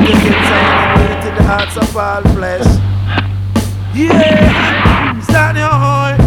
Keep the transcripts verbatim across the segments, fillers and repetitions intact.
it inside and bring it in the hearts of all flesh. Yeah, stand your heart.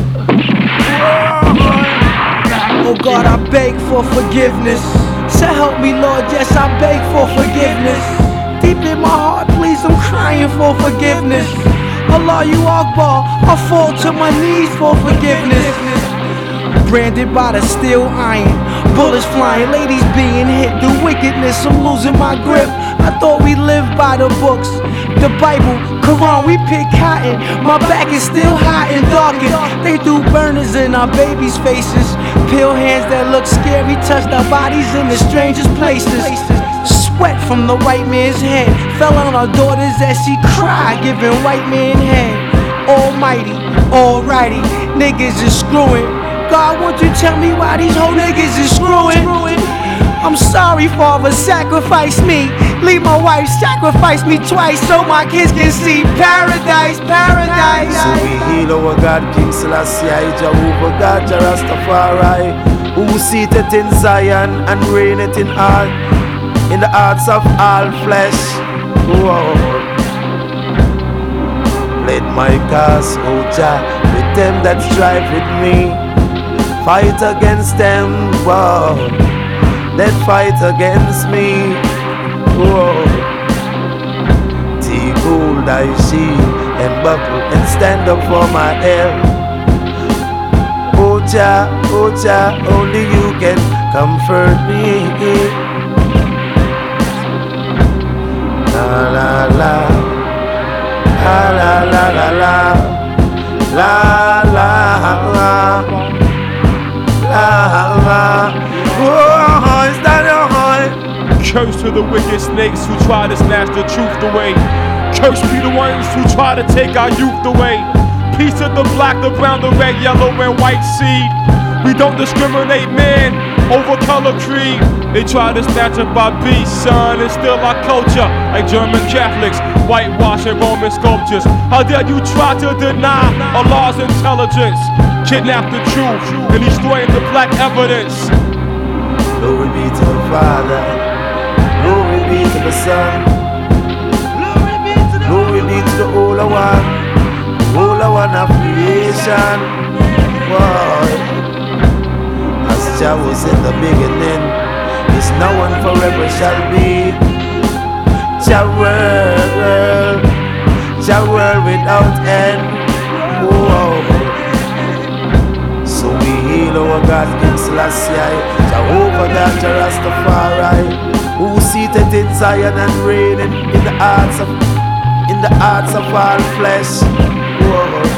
Oh God, I beg for forgiveness. So help me, Lord, yes, I beg for forgiveness. Deep in my heart, please, I'm crying for forgiveness. Allah, you Akbar, I fall to my knees for forgiveness. Branded by the steel iron, bullets flying, ladies being hit, the wickedness, I'm losing my grip. I thought we lived by the books, the Bible, Quran, we pick cotton. My back is still hot and darkened. They threw burners in our babies' faces. Pale hands that look scary touched our bodies in the strangest places. Sweat from the white man's hand fell on our daughters as she cried, giving white man hand. Almighty, alrighty, niggas is screwing. God, won't you tell me why these whole niggas is screwing? I'm sorry, Father, sacrifice me. Leave my wife, sacrifice me twice so my kids can see paradise, paradise. So we heal our God, King Selassie, Jehovah God, Jah Rastafari, who seated in Zion and reigneth in all, in the hearts of all flesh. Whoa. Let my cause, O Jah, with them that strive with me. Fight against them, whoa, that fight against me, whoa. Take hold thy shield and buckle and stand up for my help. Oh Jah, oh Jah, only you can comfort me. La la la, la la la la la, la la la. Ah, oh, is that your heart? Curse to the wicked snakes who try to snatch the truth away. Curse be the ones who try to take our youth away. Peace to the black, the brown, the red, yellow, and white seed. We don't discriminate, man, over color, creed. They try to snatch up our beast, son, and steal our culture. Like German Catholics, whitewash and Roman sculptures. How dare you try to deny Allah's intelligence? Kidnap the truth and destroy the black evidence. Glory be to the Father, glory be to the Son, glory be to the, glory be to the Holy One, the Holy One of creation. Boy, as Jah was in the beginning, is now and forever shall be. Jah world, Jah world without end. Whoa. So we heal our God, King Selassie, Jehovah God, Jah Rastafari, who seated in Zion and reigning in the hearts of, in the hearts of all flesh. Whoa.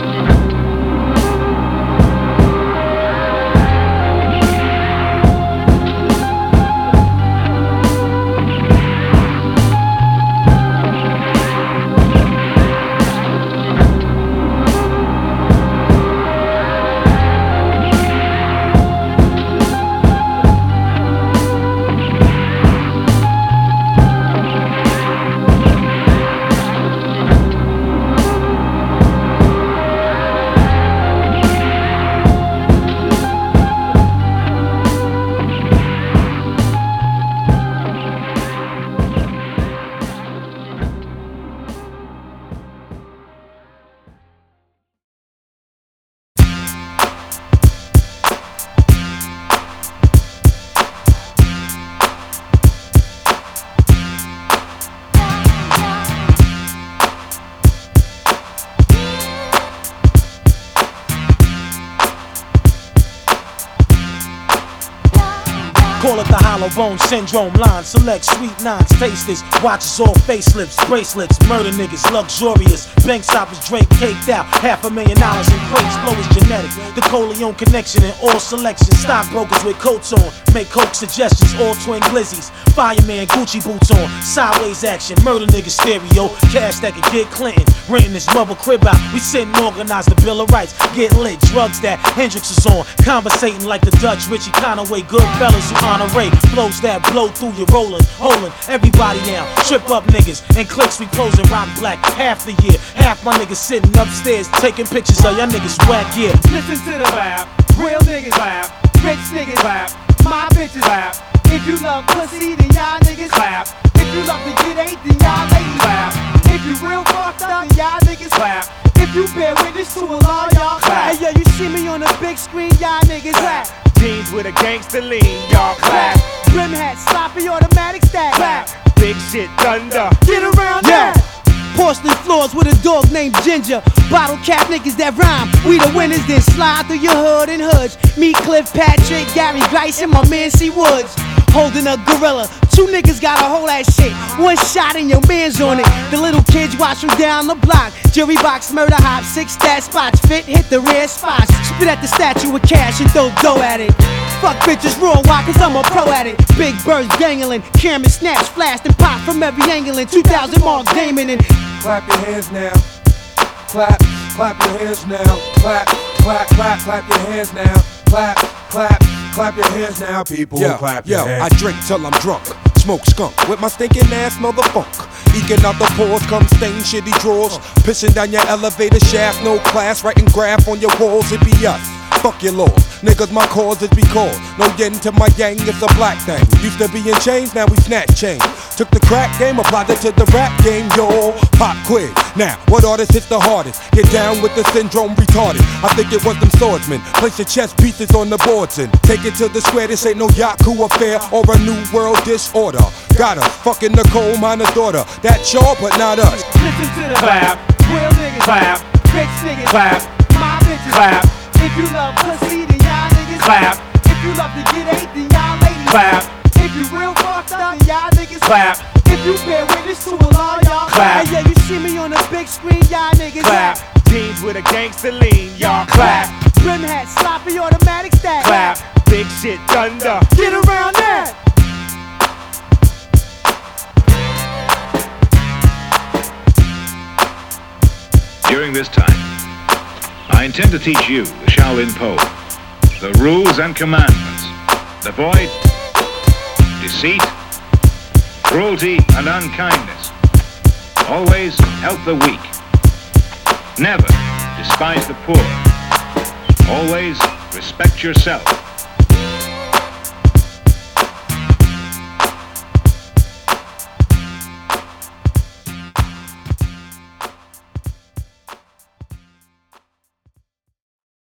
Call it the hollow bone syndrome line. Select sweet nines, tasteless. Watches all facelifts, bracelets. Murder niggas, luxurious. Bank stoppers, Drake caked out. Half a million dollars in crates, flow is genetic. The Coleon connection in all selections. Stockbrokers with coats on. Make coke suggestions, all twin glizzies. Fireman, Gucci boots on. Sideways action, murder niggas stereo. Cash that can get Clinton. Renting his mother crib out. We sitting organized the Bill of Rights. Get lit, drugs that Hendrix is on. Conversating like the Dutch, Richie Conaway. Good fellas who honor Ray. Flows that blow through your rolling, holding everybody down. Trip up niggas and clicks we closing rock black half the year. Half my niggas sitting upstairs taking pictures of y'all niggas whack, yeah. Listen to the rap, real niggas rap, rich niggas rap, my bitches rap. If you love pussy, then y'all niggas clap. If you love to get eight, then If you bear witness to a law, y'all clap. Hey yo, you see me on the big screen, y'all niggas rap. Jeans with a gangster lean, y'all clap. Brim hat, sloppy, automatic stack. Clap. Big shit thunder. Get around Yeah. that. Porcelain floors with a dog named Ginger. Bottle cap niggas that rhyme. We the winners, then slide through your hood and hoods. Meet Cliff Patrick, Gary Grice, and my man C Woods. Holding a gorilla. Two niggas gotta hold that shit. One shot and your man's on it. The little kids watch from down the block. Jury box, murder hop, six stat spots. Fit, hit the rare spots. Spit at the statue with cash and throw dough at it. Fuck bitches raw, why? Cause I'm a pro at it. Big birds dangling, camera snaps, flashed and pop from every angle in two thousand Mark Damon and Clap your hands now. Clap, clap your hands now. Clap, clap, clap, clap your hands now. Clap, clap, clap your hands now, people. Yo, clap yo, your hands. I drink till I'm drunk. Smoke skunk with my stinking ass motherfuck. Eking out the pores, come stain shitty drawers. Pissing down your elevator shaft, no class, writing graph on your walls, it be us. Fuck your laws, niggas, my cause is because no yen to my gang, it's a black thing. Used to be in chains, now we snatch chains. Took the crack game, applied it to the rap game, yo. Pop quiz. Now, what artist hits the hardest? Get down with the syndrome retarded. I think it was them swordsmen. Place the chess pieces on the boards and take it to the square. This ain't no Yaku affair or a new world disorder. Got us, fucking Nicole Miner's daughter. That's y'all, but not us. Listen to the clap. real niggas. Clap. Rich niggas. Clap. My bitches. Clap. If you love pussy, then y'all niggas. Clap. If you love to get eight, then y'all ladies. Clap. If you real fucked up, then y'all niggas. Clap. If you bear witness to a law, y'all Clap. Hey, yeah, you see me on the big screen, y'all niggas. Clap. Jeans with a gangster lean, y'all clap. Brim hat, sloppy, automatic stack. Clap. Big shit thunder. Get around that. During this time, I intend to teach you the Shaolin Pole, the rules and commandments, avoid deceit, cruelty and unkindness. Always help the weak. Never despise the poor. Always respect yourself.